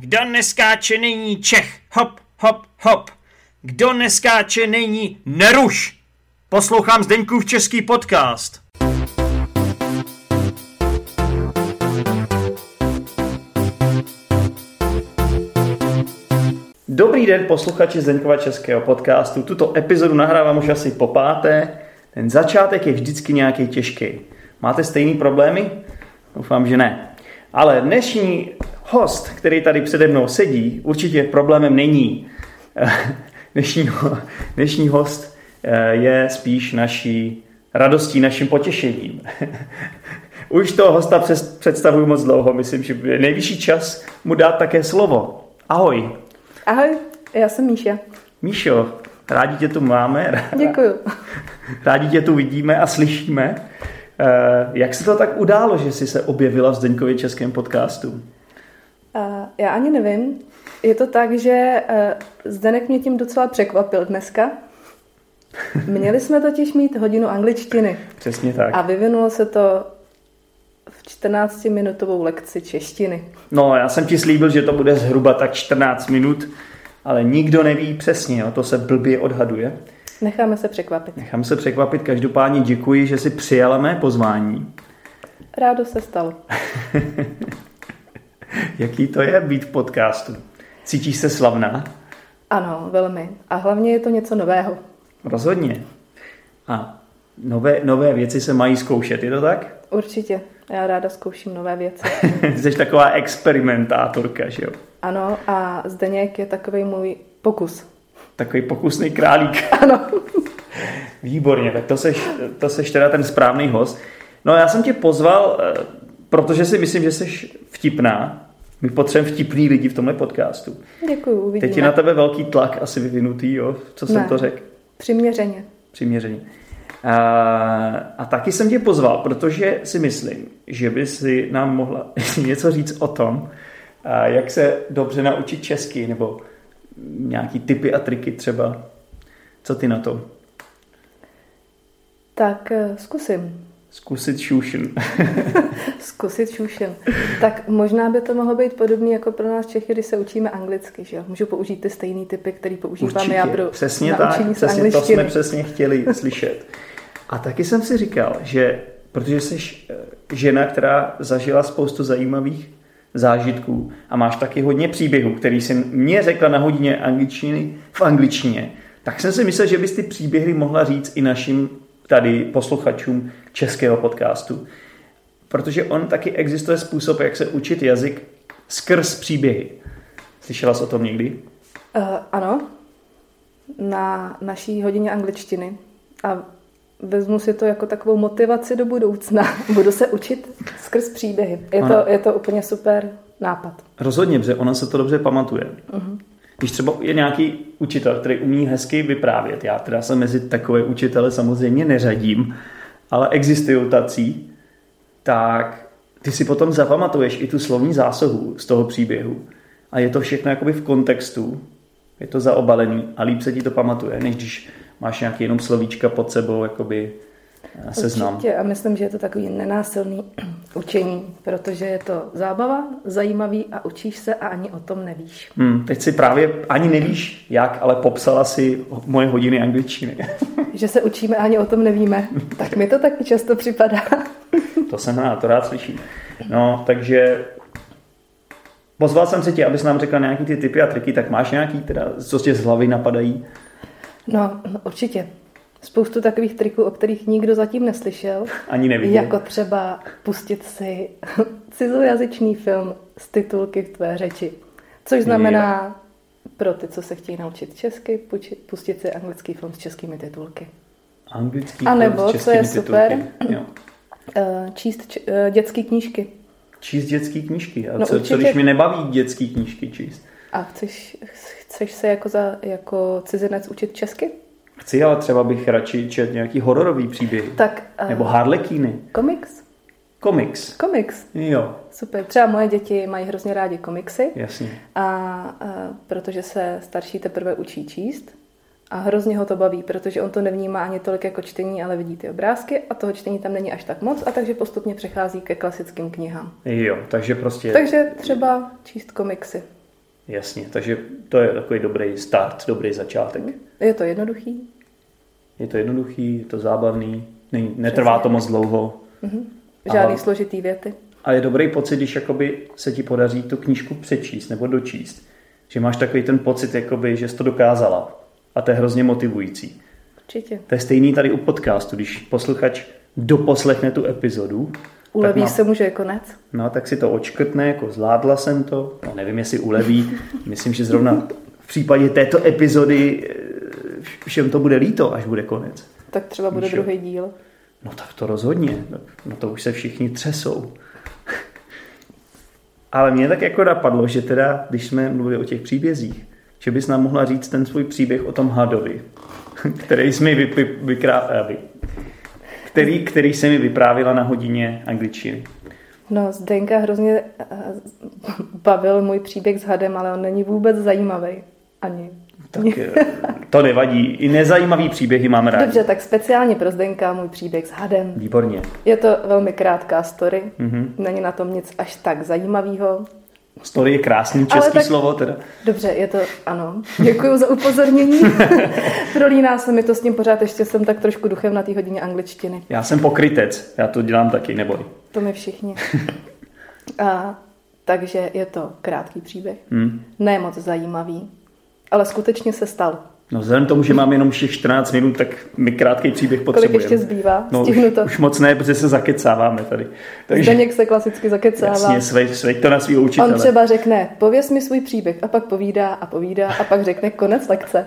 Kdo neskáče, není Čech. Hop, hop, hop. Kdo neskáče, není Neruš. Poslouchám Zdeňkův český podcast. Dobrý den, posluchači Zdeňkova českého podcastu. Tuto epizodu nahrávám už asi po páté. Ten začátek je vždycky nějaký těžký. Máte stejný problémy? Doufám, že ne. Ale dnešní host, který tady přede mnou sedí, určitě problémem není. Dnešní host je spíš naší radostí, naším potěšením. Už toho hosta představuji moc dlouho. Myslím, že je nejvyšší čas mu dát také slovo. Ahoj. Ahoj, já jsem Míša. Míšo, rádi tě tu máme. Děkuju. Rádi tě tu vidíme a slyšíme. Jak se to tak událo, že jsi se objevila v Zdeňkově českém podcastu? Já ani nevím. Je to tak, že Zdeněk mě tím docela překvapil dneska. Měli jsme totiž mít hodinu angličtiny. Přesně tak. A vyvinulo se to v 14-minutovou lekci češtiny. No, já jsem ti slíbil, že to bude zhruba tak 14 minut, ale nikdo neví přesně, jo? To se blbě odhaduje. Necháme se překvapit. Necháme se překvapit, každopádně děkuji, že jsi přijala mé pozvání. Rádo se stalo. Jaký to je být v podcastu? Cítíš se slavná? Ano, velmi. A hlavně je to něco nového. Rozhodně. A nové věci se mají zkoušet, je to tak? Určitě. Já ráda zkouším nové věci. Jsi taková experimentátorka, že jo? Ano, a Zdeněk je takový můj pokus. Takový pokusný králík. Ano. Výborně, tak to seš teda ten správný host. No, já jsem tě pozval, protože si myslím, že jsi vtipná. My potřebujeme vtipný lidi v tomhle podcastu. Děkuju, uvidíme. Teď je na tebe velký tlak asi vyvinutý, jo? Co jsem to řekl? Přiměřeně. Přiměřeně. A taky jsem tě pozval, protože si myslím, že by si nám mohla něco říct o tom, jak se dobře naučit česky, nebo nějaký tipy a triky třeba. Co ty na to? Tak zkusím. Zkusit šušen. Zkusit šušen. Tak možná by to mohlo být podobné jako pro nás Čechy, když se učíme anglicky, že jo? Můžu použít ty stejné typy, které používám já pro přesně naučení se angličtiny. To jsme přesně chtěli slyšet. A taky jsem si říkal, že protože jsi žena, která zažila spoustu zajímavých zážitků a máš taky hodně příběhů, který jsi mě řekla na hodině angličtiny v angličtině, tak jsem si myslel, že bys ty příběhy mohla říct i našim tady posluchačům českého podcastu. Protože on taky existuje způsob, jak se učit jazyk skrz příběhy. Slyšela jsi o tom někdy? Ano. Na naší hodině angličtiny. A vezmu si to jako takovou motivaci do budoucna. Budu se učit skrz příběhy. Je to úplně super nápad. Rozhodně, protože ona se to dobře pamatuje. Uh-huh. Když třeba je nějaký učitel, který umí hezky vyprávět, já teda se mezi takové učitele samozřejmě neřadím, ale existují tací, tak ty si potom zapamatuješ i tu slovní zásohu z toho příběhu. A je to všechno jakoby v kontextu, je to zaobalený a líp se ti to pamatuje, než když máš nějaký jenom slovíčka pod sebou, jakoby seznam. Určitě a myslím, že je to takový nenásilný učení, protože je to zábava, zajímavý a učíš se a ani o tom nevíš. Teď si právě ani nevíš jak, ale popsala si moje hodiny angličtiny. Že se učíme a ani o tom nevíme. Tak mi to taky často připadá. To rád slyším. No, takže pozval jsem se tě, abys nám řekla nějaký ty tipy a triky, tak máš nějaký teda, co tě z hlavy napadají? No, určitě. Spoustu takových triků, o kterých nikdo zatím neslyšel. Ani neviděl. Jako třeba pustit si cizojazyčný film z titulky v tvé řeči. Což znamená pro ty, co se chtějí naučit česky, pustit si anglický film s českými titulky. Anglický film s českými co je titulky. super, jo. Číst dětské knížky. Číst dětské knížky? A co když mi nebaví dětské knížky číst? A chceš se jako cizinec učit česky? Chci, ale třeba bych radši četl nějaký hororový příběh. Nebo harlekíny. Komiks. Jo. Super. Třeba moje děti mají hrozně rádi komiksy. Jasně. A protože se starší teprve učí číst a hrozně ho to baví, protože on to nevnímá ani tolik jako čtení, ale vidí ty obrázky a toho čtení tam není až tak moc a takže postupně přechází ke klasickým knihám. Jo, takže prostě... Takže třeba číst komiksy. Jasně, takže to je takový dobrý start, dobrý začátek. Je to jednoduchý? Je to zábavný, netrvá to moc dlouho. Žádný složitý věty. A je dobrý pocit, když jakoby se ti podaří tu knížku přečíst nebo dočíst. Že máš takový ten pocit, jakoby, že jsi to dokázala. A to je hrozně motivující. Určitě. To je stejný tady u podcastu, když posluchač doposlechne tu epizodu. Uleví se mu, že je konec. No, tak si to odškrtne, jako zvládla jsem to. No, nevím, jestli uleví. Myslím, že zrovna v případě této epizody všem to bude líto, až bude konec. Tak třeba bude druhý díl. No tak to rozhodně. No to už se všichni třesou. Ale mě tak jako napadlo, že teda, když jsme mluvili o těch příbězích, že bys nám mohla říct ten svůj příběh o tom hadovi, který jsi mi který se mi vyprávila na hodině angličtiny. No, Zdenka hrozně bavil můj příběh s hadem, ale on není vůbec zajímavý. Ani. Tak to nevadí. I nezajímavý příběhy máme rádi. Dobře, tak speciálně pro Zdenka můj příběh s hadem. Výborně. Je to velmi krátká story. Není na tom nic až tak zajímavého. Story je krásný český slovo teda. Dobře, je to, ano. Děkuji za upozornění. Prolíná se mi to s tím pořád, ještě jsem tak trošku duchem na té hodině angličtiny. Já jsem pokrytec, já to dělám taky, neboj. To my všichni. Takže je to krátký příběh. Ne moc zajímavý, ale skutečně se stal. No vzhledem tomu, že mám jenom 14 minut, tak my krátký příběh potřebujeme. Kolik ještě zbývá? No, Stihnu to. Už moc ne, protože se zakecáváme tady. Takže Zdeněk se klasicky zakecává. Jasně, sveď to na svýho učitele. On třeba řekne, pověz mi svůj příběh a pak povídá a pak řekne konec lekce.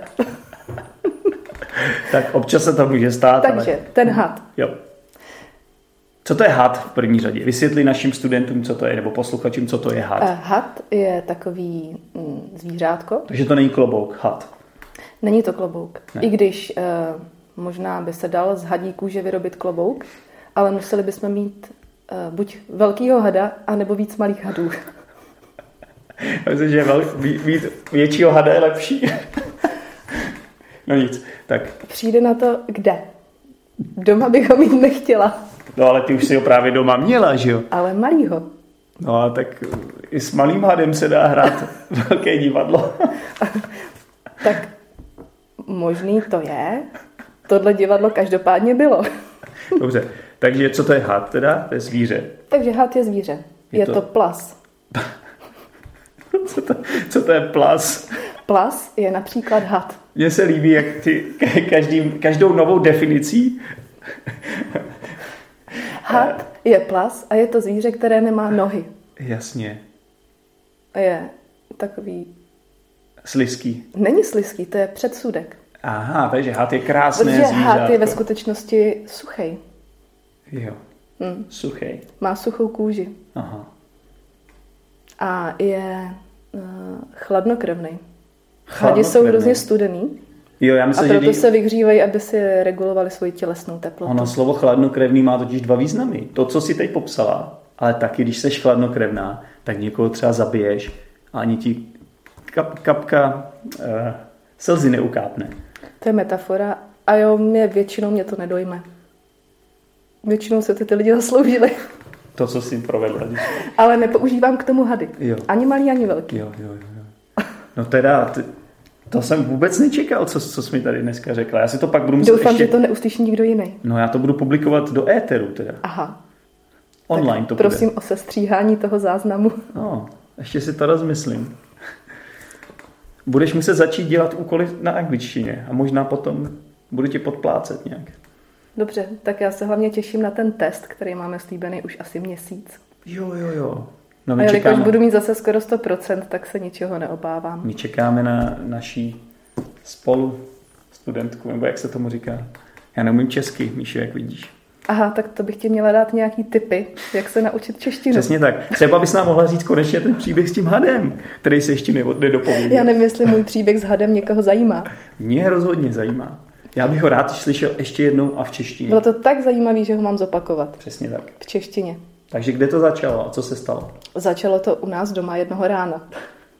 Tak občas se to může stát. Takže ale... ten had. Jo. Co to je had v první řadě? Vysvětli našim studentům, co to je, nebo posluchačům, co to je had. Had je takový zvířátko. Takže to není klobouk, had. Není to klobouk. Ne. I když možná by se dal z hadí kůže vyrobit klobouk, ale museli bychom mít buď velkýho hada, anebo víc malých hadů. Já myslím, že mít většího hada je lepší. No nic, tak. Přijde na to, kde? Doma bych ho mít nechtěla. No ale ty už si ho právě doma měla, že jo? Ale malýho. No tak i s malým hadem se dá hrát velké divadlo. Tak možný to je. Tohle divadlo každopádně bylo. Dobře, takže co to je had teda? To je zvíře. Takže had je zvíře. Je to plas. Co to je plas? Plas je například had. Mně se líbí, jak ty každou novou definicí. Had je plas a je to zvíře, které nemá nohy. Jasně. Je takový... Slizký. Není slizký, to je předsudek. Aha, takže had je krásné zvířátko. Protože had je ve skutečnosti suchej. Jo, suchej. Má suchou kůži. Aha. A je chladnokrevný. Hadi jsou hrozně studený. Jo, já myslím, a proto se vyhřívají, aby si regulovali svoji tělesnou teplotu. Ono slovo chladnokrevný má totiž dva významy. To, co si teď popsala, ale taky, když seš chladnokrevná, tak někoho třeba zabiješ a ani ti kapka slzy neukápne. To je metafora a jo, většinou mě to nedojme. Většinou se ty lidi zasloužili. To, co jsi provedla. Ale nepoužívám k tomu hady. Jo. Ani malý, ani velký. Jo. No teda, to jsem vůbec nečekal, co jsi mi tady dneska řekla. Já si to pak budu muset Doufám, že to neuslyší nikdo jiný. No já to budu publikovat do éteru teda. Aha. Online tak to prosím o sestříhání toho záznamu. No, ještě si to rozmyslím. Budeš muset začít dělat úkoly na angličtině a možná potom budu tě podplácet nějak. Dobře, tak já se hlavně těším na ten test, který máme slíbený už asi měsíc. Jo. No, a jelikož budu mít zase skoro 100%, tak se ničeho neobávám. My čekáme na naší spolustudentku, nebo jak se tomu říká. Já neumím česky, Míšo, jak vidíš. Aha, tak to bych ti měla dát nějaký tipy, jak se naučit češtinu. Přesně tak. Třeba bys nám mohla říct konečně ten příběh s tím hadem, který se ještě nedopověděl. Já nevím, jestli můj příběh s hadem někoho zajímá. Mě rozhodně zajímá. Já bych ho rád slyšel ještě jednou a v češtině. Bylo to tak zajímavé, že ho mám zopakovat. Přesně tak. V češtině. Takže kde to začalo a co se stalo? Začalo to u nás doma jednoho rána.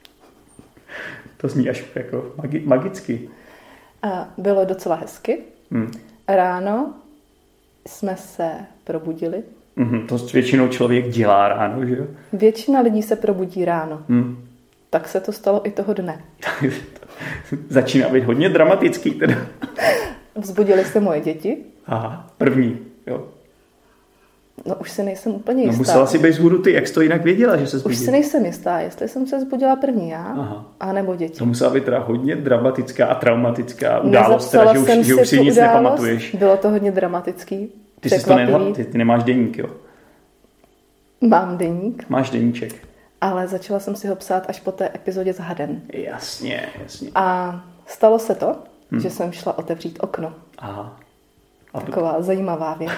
To zní až jako magicky. A bylo docela hezky. Ráno jsme se probudili. To většinou člověk dělá ráno, že jo? Většina lidí se probudí ráno. Tak se to stalo i toho dne. Začíná být hodně dramatický teda. Vzbudily se moje děti. Aha, první, jo. No už si nejsem úplně jistá. No musela si být z hůru ty, jak jsi to jinak věděla, že se zbudila? Už si nejsem jistá, jestli jsem se zbudila první já, anebo děti. To musela být teda hodně dramatická a traumatická událost, teda, že už si nic nepamatuješ. Bylo to hodně dramatický. Ty jsi to nedala, ty nemáš deník, jo? Mám deník. Máš deníček. Ale začala jsem si ho psát až po té epizodě s hadem. Jasně. A stalo se to, že jsem šla otevřít okno. Aha. Taková zajímavá věc.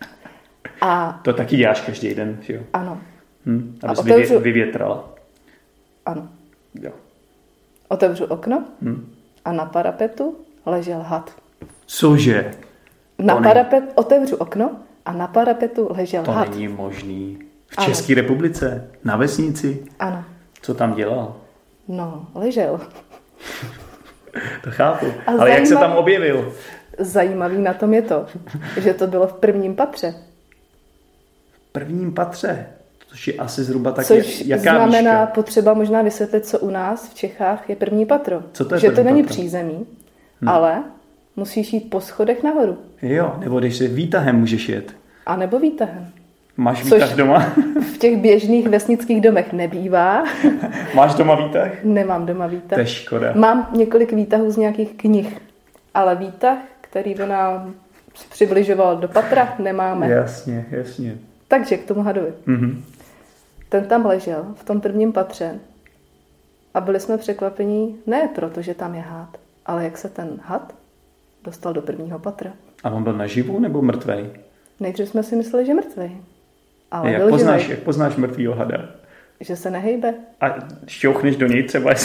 A to taky děláš každý den, že jo? Ano. Abys vyvětrala. Ano. Jo. Otevřu okno a na parapetu ležel had. Cože? Otevřu okno a na parapetu ležel had. To není možný. V České republice? Na vesnici? Ano. Co tam dělal? No, ležel. To chápu. Ale jak se tam objevil? Zajímavý na tom je to, že to bylo v prvním patře. V prvním patře? Což je asi zhruba tak, jaká znamená výška? Potřeba možná vysvětlit, co u nás v Čechách je první patro. Co to je že první to není patro? Přízemí, ale musíš jít po schodech nahoru. Jo, nebo když si výtahem můžeš jet. A nebo výtahem. Máš výtah doma? V těch běžných vesnických domech nebývá. Máš doma výtah? Nemám doma výtah. To je škoda. Mám několik výtahů z nějakých knih, ale výtah, který by nám přibližoval do patra, nemáme. Jasně. Takže k tomu hadovi. Mm-hmm. Ten tam ležel v tom prvním patře a byli jsme překvapení ne proto, že tam je had, ale jak se ten had dostal do prvního patra. A on byl naživu nebo mrtvej? Nejdřív jsme si mysleli, že mrtvej. Ale jak poznáš mrtvýho hada? Že se nehejbe. A šťouchneš do něj třeba?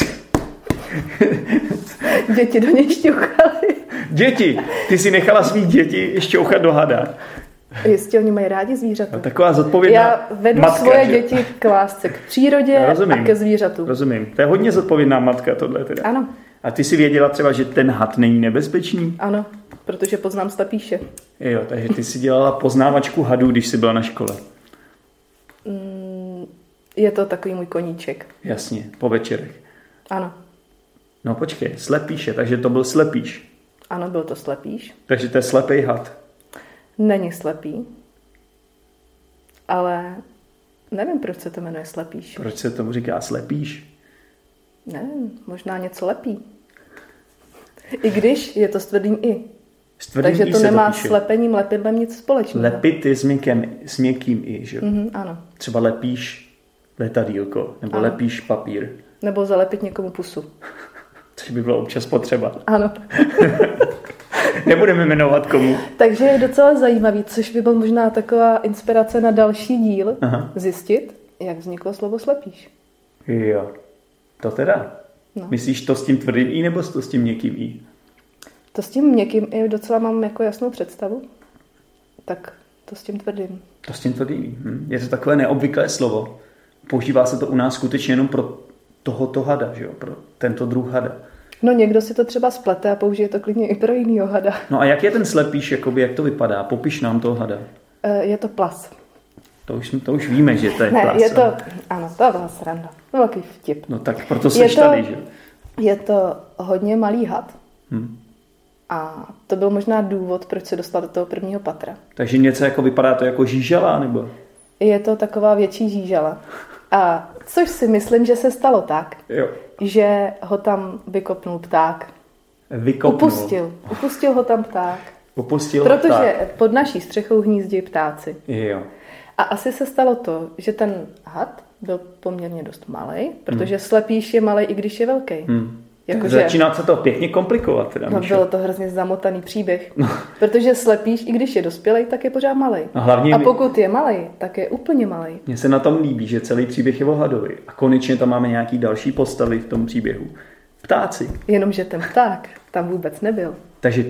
Děti do něj šťouchaly. Děti! Ty si nechala svých děti šťouchat do hada. Jistě, oni mají rádi zvířata. No, taková zodpovědná Já vedu matka, svoje děti k lásce k přírodě a ke zvířatům. Rozumím. To je hodně zodpovědná matka tohle teda. Ano. A ty si věděla třeba, že ten had není nebezpečný? Ano, protože poznám slepýše. Jo, takže ty si dělala poznávačku hadů, když jsi byla na škole. Je to takový můj koníček. Jasně, po večerech. Ano. No počkej, slepýše, takže to byl slepýš. Ano, byl to slepýš. Takže to je slepý had. Není slepý, ale nevím, proč se to jmenuje slepýš. Proč se tomu říká slepýš? Nevím, možná něco lepí. I když je to s tvrdým i. Takže to nemá s lepením, lepidlem nic společného. Lepit je s měkkým i, že? Ano. Třeba lepíš letadýlko, nebo lepíš papír. Nebo zalepit někomu pusu. Což by bylo občas potřeba. Ano. Nebudeme jmenovat komu. Takže je docela zajímavý, což by byl možná taková inspirace na další díl, zjistit, jak vzniklo slovo slepíš. Jo. To teda. No. Myslíš to s tím tvrdým i, nebo to s tím měkkým i? To s tím měkkým i docela mám jako jasnou představu. Tak to s tím tvrdým. To s tím tvrdým. Je to takové neobvyklé slovo. Používá se to u nás skutečně jenom pro tohoto hada, že jo? Pro tento druh hada. No někdo si to třeba splete a použije to klidně i pro jinýho hada. No a jak je ten slepýš, jakoby, jak to vypadá? Popiš nám toho hada. Je to plas. To už víme, že to je ne, plas. Je to, ano, to byla sranda. Velký vtip. No tak proto seš tady, že? Je to hodně malý had. A to byl možná důvod, proč se dostal do toho prvního patra. Takže něco jako vypadá to jako žížala, nebo? Je to taková větší žížala. A což si myslím, že se stalo tak, že ho tam vykopnul pták. Upustil ho tam pták. Protože pod naší střechou hnízdí ptáci. Jo. A asi se stalo to, že ten had byl poměrně dost malej, protože slepýš je malej, i když je velký. Začíná se to pěkně komplikovat. Teda, no, bylo to hrozně zamotaný příběh. Protože slepýš, i když je dospělej, tak je pořád malej. A pokud je malej, tak je úplně malej. Mně se na tom líbí, že celý příběh je o hadovi. A konečně tam máme nějaký další postavy v tom příběhu. Ptáci. Jenomže ten pták tam vůbec nebyl. Takže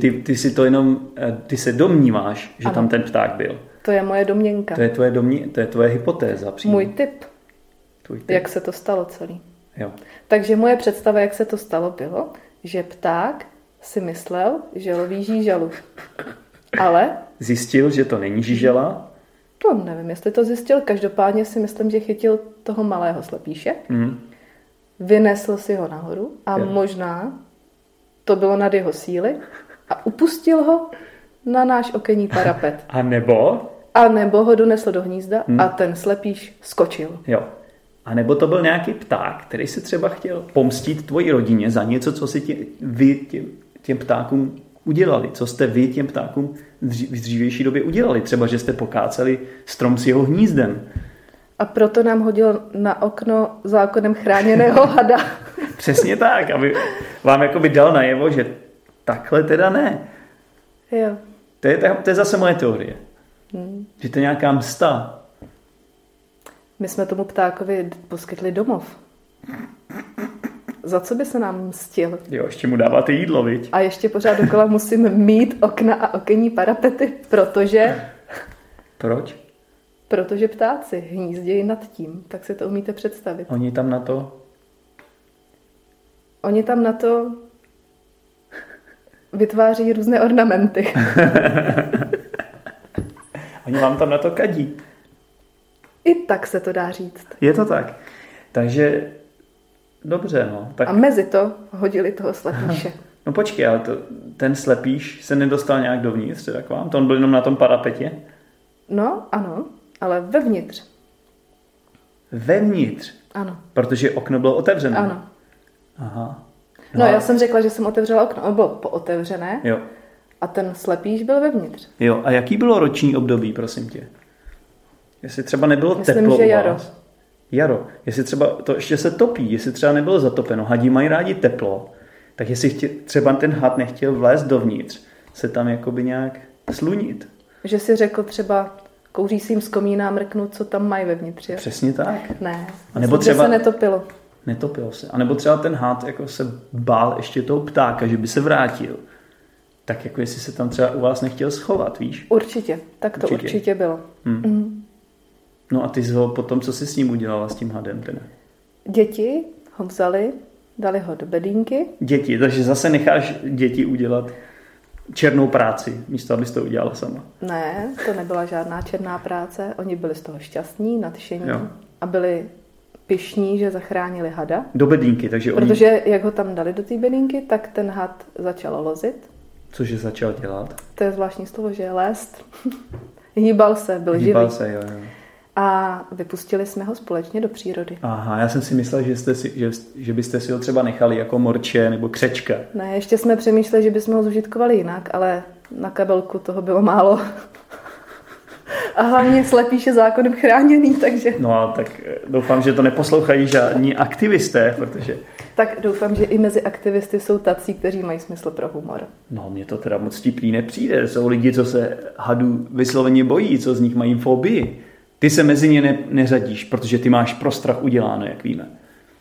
ty se domníváš, že tam ten pták byl. To je moje domněnka. To je tvoje hypotéza. Přímo. Můj tip. Jak se to stalo celý. Jo. Takže moje představa, jak se to stalo, bylo, že pták si myslel, že loví žížalu. Ale... Zjistil, že to není žížala? To nevím, jestli to zjistil. Každopádně si myslím, že chytil toho malého slepíše. vynesl si ho nahoru a možná to bylo nad jeho síly a upustil ho na náš okenní parapet. A nebo ho donesl do hnízda a ten slepýš skočil. Jo. A nebo to byl nějaký pták, který si třeba chtěl pomstít tvoji rodině za něco, co si vy těm ptákům udělali. Co jste vy těm ptákům v dřívější době udělali. Třeba, že jste pokáceli strom s jeho hnízdem. A proto nám hodil na okno zákonem chráněného hada. Přesně tak, aby vám jakoby dal najevo, že takhle teda ne. Jo. To je zase moje teorie. Že to je nějaká msta. My jsme tomu ptákovi poskytli domov. Za co by se nám mstil? Jo, ještě mu dáváte jídlo, viď? A ještě pořád dokola musím mít okna a okenní parapety, protože... Proč? Protože ptáci hnízdějí nad tím, tak si to umíte představit. Oni tam na to vytváří různé ornamenty. Oni vám tam na to kadí. I tak se to dá říct. Je to tak. Takže dobře, no. Tak... A mezi to hodili toho slepýše. No počkej, ale ten slepýš se nedostal nějak dovnitř, teda k vám? To on byl jenom na tom parapetě? No, ano, ale vevnitř. Vevnitř? Ano. Protože okno bylo otevřené? Ano. Aha. No já jsem řekla, že jsem otevřela okno. Ono bylo pootevřené. Jo. A ten slepýš byl vevnitř. Jo, a jaký bylo roční období, prosím tě? Jestli třeba nebylo teplo Myslím, že jaro. Jaro. Jestli třeba to ještě se topí, jestli třeba nebylo zatopeno, hadi mají rádi teplo, tak jestli třeba ten had nechtěl vlézt dovnitř, se tam jakoby nějak slunit. Že si řekl třeba, kouří si jim z komína, mrknout, co tam mají vevnitř. Jo? Přesně tak. Ne, a nebo třeba se netopilo. Netopilo se. A nebo třeba ten had jako se bál ještě toho ptáka, že by se vrátil. Tak jako jestli se tam třeba u vás nechtěl schovat, víš? Určitě. Tak to určitě bylo. No a ty jsi ho potom, co jsi s ním udělala, s tím hadem teda? Děti ho vzali, dali ho do bedínky. Děti, takže zase necháš děti udělat černou práci, místo abys to udělala sama. Ne, to nebyla žádná černá práce. Oni byli z toho šťastní, nadšení a byli pyšní, že zachránili hada. Do bedínky, takže protože jak ho tam dali do té bedínky, tak ten had začal lozit. Cože začal dělat? To je zvláštní slovo, že je lézt. Hýbal se, byl živý. Hýbal se, jo. A vypustili jsme ho společně do přírody. Aha, já jsem si myslel, že byste si ho třeba nechali jako morče nebo křečka. Ne, ještě jsme přemýšleli, že bychom ho zužitkovali jinak, ale na kabelku toho bylo málo. A hlavně slepýš je zákonem chráněný, takže... No a tak doufám, že to neposlouchají žádní aktivisté, protože... Tak doufám, že i mezi aktivisty jsou tací, kteří mají smysl pro humor. No, mně to teda moc vtipný nepřijde. Jsou lidi, co se hadů vysloveně bojí, co z nich mají fobii. Ty se mezi ně neřadíš, protože ty máš pro strach uděláno, jak víme.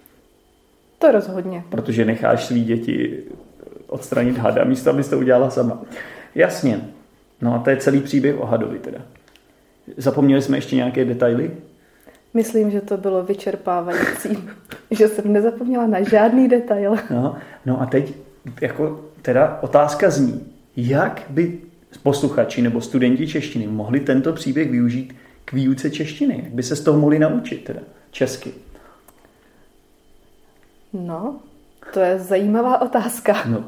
To rozhodně. Protože necháš svý děti odstranit hada, místo abys to udělala sama. Jasně. No a to je celý příběh o hadovi teda. Zapomněli jsme ještě nějaké detaily? Myslím, že to bylo vyčerpávající. Že jsem nezapomněla na žádný detail. No a teď jako teda otázka zní, jak by posluchači nebo studenti češtiny mohli tento příběh využít k výuce češtiny? Jak by se z toho mohli naučit teda česky? No, to je zajímavá otázka. No,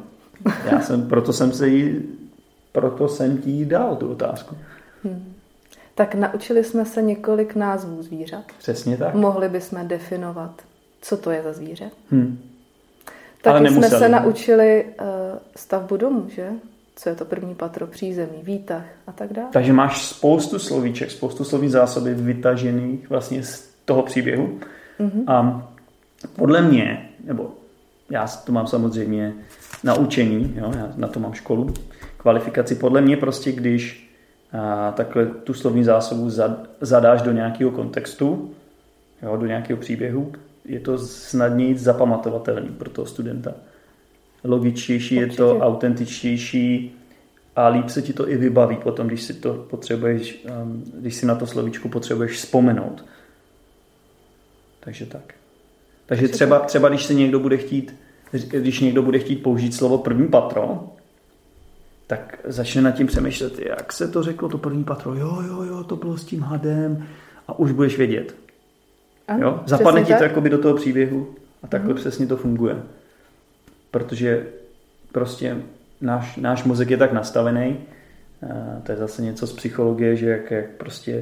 proto jsem ti ji dal, tu otázku. Tak naučili jsme se několik názvů zvířat. Přesně tak. Mohli bychom definovat, co to je za zvíře. Taky jsme se naučili stavbu domu, že? Co je to první patro, přízemí, výtah a tak dále. Takže máš spoustu slovíček, spoustu slovní zásoby vytažených vlastně z toho příběhu. A podle mě, nebo já to mám samozřejmě naučení, jo, já na to mám školu, kvalifikaci, podle mě prostě, když takhle tu slovní zásobu zadáš do nějakého kontextu, jo, do nějakého příběhu, je to snadněji zapamatovatelný pro toho studenta. Logičtější je to, autentičtější a líp se ti to i vybaví potom, když si to potřebuješ, když si na to slovíčku potřebuješ vzpomenout. Takže tak. Takže třeba když někdo bude chtít použít slovo první patro, tak začne nad tím přemýšlet, jak se to řeklo, to první patro. Jo, to bylo s tím hadem a už budeš vědět. Ano, jo? Zapadne ti to jakoby do toho příběhu A takhle přesně to funguje. Protože prostě náš mozek je tak nastavený, to je zase něco z psychologie, že jak prostě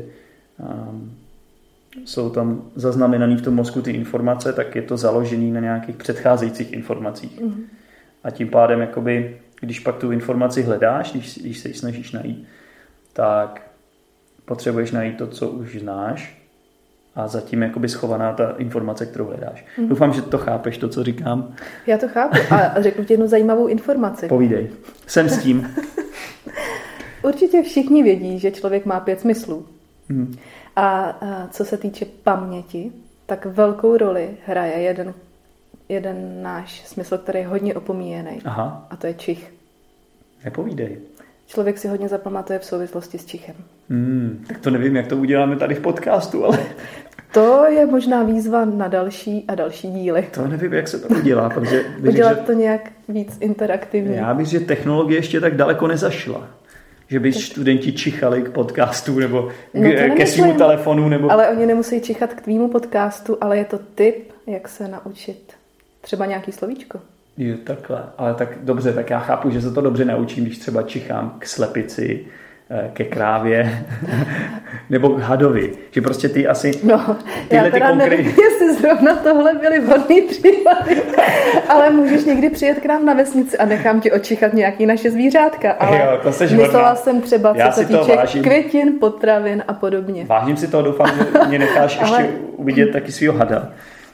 jsou tam zaznamenaný v tom mozku ty informace, tak je to založený na nějakých předcházejících informacích. A tím pádem, jakoby, když pak tu informaci hledáš, když se ji snažíš najít, tak potřebuješ najít to, co už znáš a zatím jakoby schovaná ta informace, kterou hledáš. Doufám, že to chápeš, to, co říkám. Já to chápu a řeknu ti jednu zajímavou informaci. Povídej. Jsem s tím. Určitě všichni vědí, že člověk má 5 smyslů. A co se týče paměti, tak velkou roli hraje jeden náš smysl, který je hodně opomíjený. Aha. A to je čich. Nepovídej. Člověk si hodně zapamatuje v souvislosti s čichem. Tak to nevím, jak to uděláme tady v podcastu, ale... To je možná výzva na další a další díly. To nevím, jak se to udělá, protože... Udělat to nějak víc interaktivně. Já bych, že technologie ještě tak daleko nezašla. Že by studenti čichali k podcastu nebo ke svému telefonu. Nebo... Ale oni nemusí čichat k tvýmu podcastu, ale je to tip, jak se naučit třeba nějaký slovíčko. Jo, takhle. Ale tak dobře, tak já chápu, že se to dobře naučím, když třeba čichám k slepici, ke krávě nebo k hadovi. Že prostě ty asi... No, já teda nevím, jestli zrovna tohle byly vhodný případy, ale můžeš někdy přijet k nám na vesnici a nechám ti očichat nějaký naše zvířátka. Ale jo, to seš myslela jsem třeba, co se týče vážím. květin, potravin a podobně. Vážím si toho, doufám, že mě necháš ještě uvidět taky svýho hada.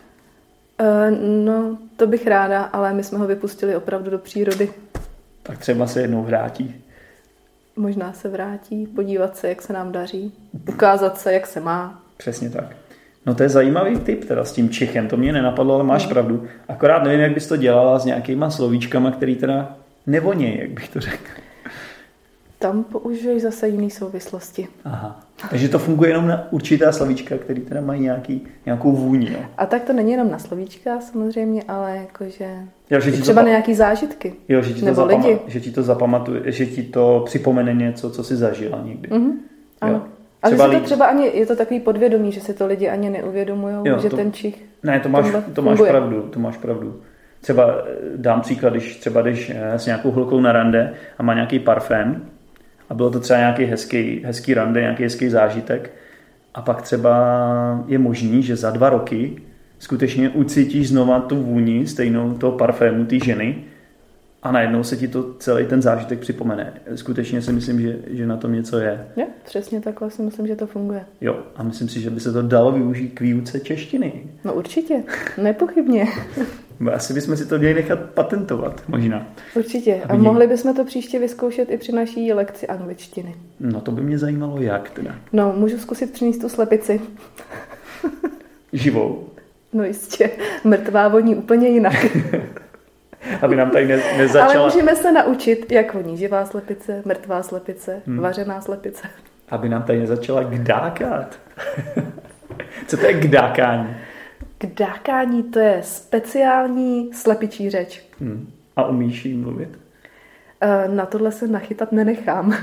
No, to bych ráda, ale my jsme ho vypustili opravdu do přírody. Tak třeba se jednou vrátí. Možná se vrátí, podívat se, jak se nám daří, ukázat se, jak se má. Přesně tak. No to je zajímavý tip teda s tím čichem, to mě nenapadlo, ale máš pravdu. Akorát nevím, jak bys to dělala s nějakýma slovíčkama, který teda nevonějí, jak bych to řekl. Tam použiješ zase jiný souvislosti. Aha. Takže to funguje jenom na určitá slovíčka, které teda mají nějakou vůni. Jo? A tak to není jenom na slovíčka samozřejmě, ale jakože že třeba na nějaký zážitky. Jo, že ti to nebo lidi. Že ti to zapamatuje, že ti to připomene něco, co jsi zažila někdy. Ano. Ale to třeba ani, je to takový podvědomí, že si to lidi ani neuvědomujou, že ten čich... Ne, to máš pravdu. Třeba dám příklad, když třeba jdeš s nějakou holkou na rande a má nějaký parfém a bylo to třeba nějaký hezký rande, nějaký hezký zážitek a pak třeba je možný, že za 2 roky skutečně ucítíš znova tu vůni stejnou toho parfému té ženy a najednou se ti to celý ten zážitek připomene. Skutečně si myslím, že na tom něco je. Jo, přesně takhle si myslím, že to funguje. Jo, a myslím si, že by se to dalo využít k výuce češtiny. No určitě, nepochybně. Asi bychom si to měli nechat patentovat, možná. Určitě. A mohli bychom to příště vyzkoušet i při naší lekci angličtiny. No to by mě zajímalo, jak teda. No, můžu zkusit přinést tu slepici. Živou? No jistě. Mrtvá voní úplně jinak. Aby nám tady nezačala... Ale můžeme se naučit, jak voní živá slepice, mrtvá slepice, vařená slepice. Aby nám tady nezačala kdákat. Co to je kdákání? Kdákání, to je speciální slepičí řeč. A umíš jí mluvit? Na tohle se nachytat nenechám.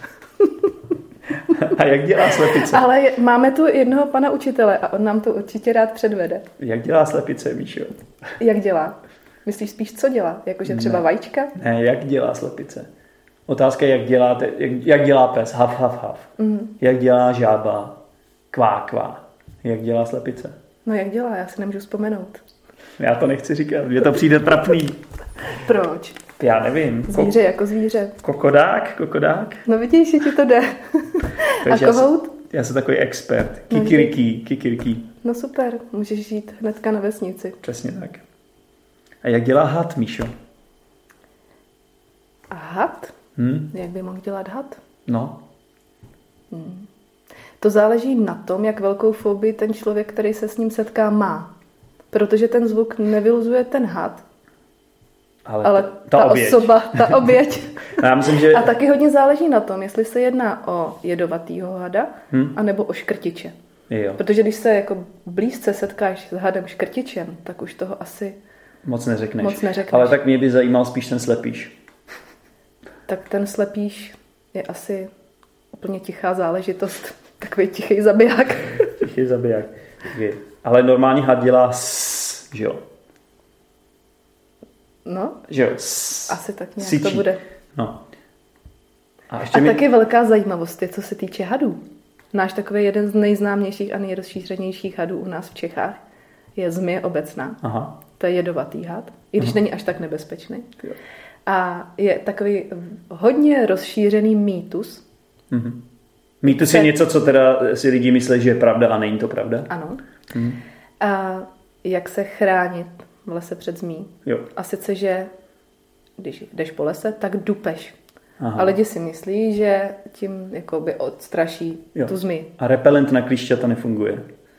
A jak dělá slepice? Ale máme tu jednoho pana učitele a on nám to určitě rád předvede. Jak dělá slepice, Míšo? Jak dělá? Myslíš spíš, co dělá? Jakože třeba vajíčka? Ne, jak dělá slepice? Otázka je, jak dělá pes, haf, haf, haf. Jak dělá žába, kvá, kvá. Jak dělá slepice? No jak dělá? Já si nemůžu vzpomenout. Já to nechci říkat, mně to přijde trapný. Proč? Já nevím. Zvíře jako zvíře. Kokodák? No vidíš, že ti to jde. A kohout? Já jsem takový expert. Kikiriký. No super, můžeš žít hnedka na vesnici. Přesně tak. A jak dělá had, Míšo? A had? Jak by mohl dělat had? No. To záleží na tom, jak velkou fobii ten člověk, který se s ním setká, má. Protože ten zvuk nevyluzuje ten had, ale ta osoba, ta oběť. Já myslím, že... A taky hodně záleží na tom, jestli se jedná o jedovatýho hada, anebo o škrtiče. Jo. Protože když se jako blízce setkáš s hadem škrtičem, tak už toho asi moc neřekneš. Ale tak mě by zajímal spíš ten slepíš. Tak ten slepíš je asi úplně tichá záležitost. Takový tichý zabiják. Tichý zabiják. Ale normální had dělá že jo? No, že jo, asi tak nějak syčí. to bude. No. A taky velká zajímavost je, co se týče hadů. Náš takový jeden z nejznámějších a nejrozšířenějších hadů u nás v Čechách je zmije obecná. Aha. To je jedovatý had, i když není až tak nebezpečný. A je takový hodně rozšířený mýtus. Mhm. Mýtus je něco, co teda si lidi myslí, že je pravda a není to pravda? Ano. A jak se chránit v lese před zmí. Jo. A sice, že když jdeš po lese, tak dupeš. Aha. A lidi si myslí, že tím jakoby odstraší tu zmi. A repelent na klíšťata nefunguje?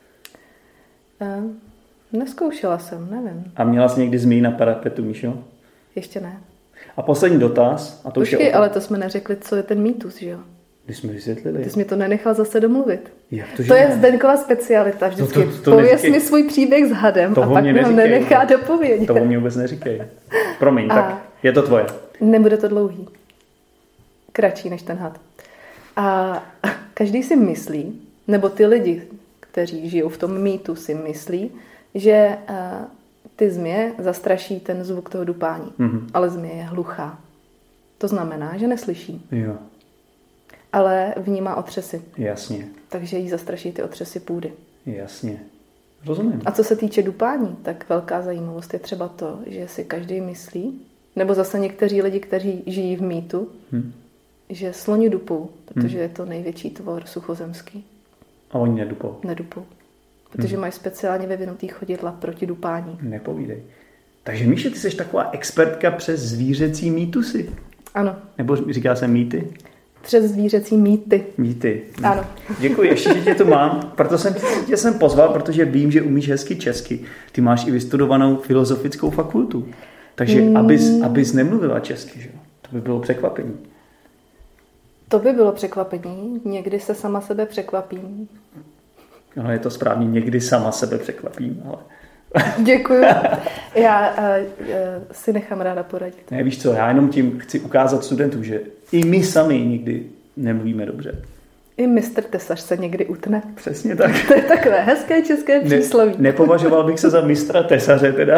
Neskoušela jsem, nevím. A měla jsi někdy zmij na parapetu, Míšo? Ještě ne. A poslední dotaz. A to Počkej, ale to jsme neřekli, co je ten mýtus, že jo? Když jsme vysvětlili. Ty jsi mi to nenechal zase domluvit. To je Zdeňkova specialita. Vždycky pověz mi svůj příběh s hadem a pak mi ho nenechá dopovědět. To mě vůbec neříkej. Promiň, tak je to tvoje. Nebude to dlouhý. Kratší než ten had. A každý si myslí, nebo ty lidi, kteří žijou v tom mýtu, si myslí, že ty zmije zastraší ten zvuk toho dupání. Mm-hmm. Ale zmije je hluchá. To znamená, že neslyší. Jo. Ale vnímá otřesy. Jasně. Takže jí zastraší ty otřesy půdy. Jasně. Rozumím. A co se týče dupání, tak velká zajímavost je třeba to, že si každý myslí, nebo zase někteří lidi, kteří žijí v mýtu, že sloni dupou, protože je to největší tvor suchozemský. A oni nedupou? Nedupou. Protože mají speciálně vyvinutý chodidla proti dupání. Nepovídej. Takže Míše, ty jsi taková expertka přes zvířecí mýtusy. Ano. Nebo říká se mýty? Přes zvířecí mýty. Mýty. Ano. Děkuji, ještě, že tě tu mám. Proto jsem tě sem pozval, protože vím, že umíš hezky česky. Ty máš i vystudovanou filozofickou fakultu. Takže abys nemluvila česky, že? To by bylo překvapení. To by bylo překvapení. Někdy se sama sebe překvapím. No, je to správně, někdy sama sebe překvapím, ale... Děkuju. Já si nechám ráda poradit. Ne, víš co, já jenom tím chci ukázat studentům, že i my sami někdy nemluvíme dobře. I mistr tesař se někdy utne. Přesně tak. To je takové hezké české přísloví. Nepovažoval bych se za mistra tesaře teda,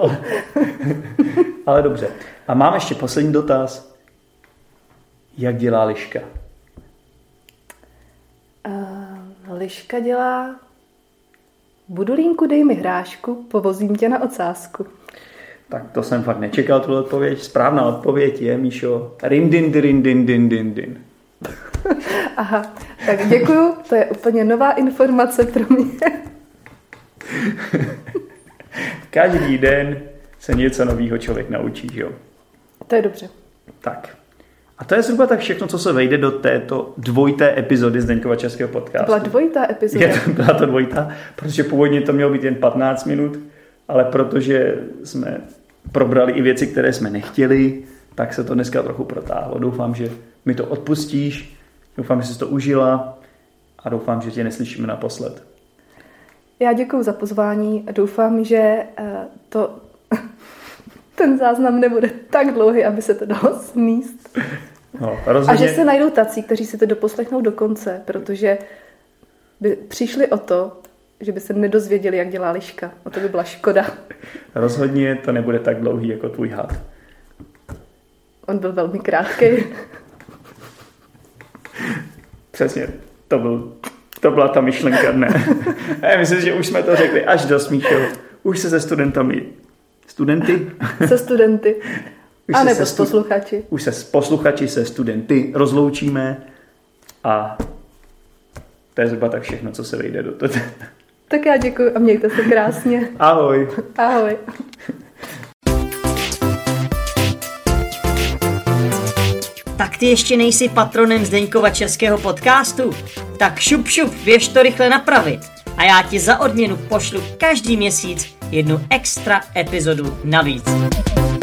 ale dobře. A mám ještě poslední dotaz. Jak dělá liška? Liška dělá... Budulínku, dej mi hrášku, povozím tě na ocásku. Tak to jsem fakt nečekal, tu odpověď. Správná odpověď je, Míšo, rindin. Aha, tak děkuju, to je úplně nová informace pro mě. Každý den se něco nového člověk naučí, jo? To je dobře. Tak. A to je zhruba tak všechno, co se vejde do této dvojité epizody Zdeňkova českého podcastu. Byla dvojitá epizoda. Byla to dvojitá, protože původně to mělo být jen 15 minut, ale protože jsme probrali i věci, které jsme nechtěli, tak se to dneska trochu protáhlo. Doufám, že mi to odpustíš, doufám, že jsi to užila a doufám, že tě neslyšíme naposled. Já děkuju za pozvání a doufám, že ten záznam nebude tak dlouhý, aby se to dalo sníst. No, rozhodně... A že se najdou tací, kteří si to doposlechnou do konce, protože by přišli o to, že by se nedozvěděli, jak dělá liška. A to by byla škoda. Rozhodně to nebude tak dlouhý jako tvůj had. On byl velmi krátký. Přesně, to byla ta myšlenka dne. Já myslím, že už jsme to řekli až dost, Míšo. Už se se studenty. A nebo s posluchači. Už se s posluchači, se studenty rozloučíme a to je zhruba tak všechno, co se vejde do toho. Tak já děkuji a mějte se krásně. Ahoj. Ahoj. Tak ty ještě nejsi patronem Zdeňkova českého podcastu? Tak šup, běž to rychle napravit. A já ti za odměnu pošlu každý měsíc jednu extra epizodu navíc.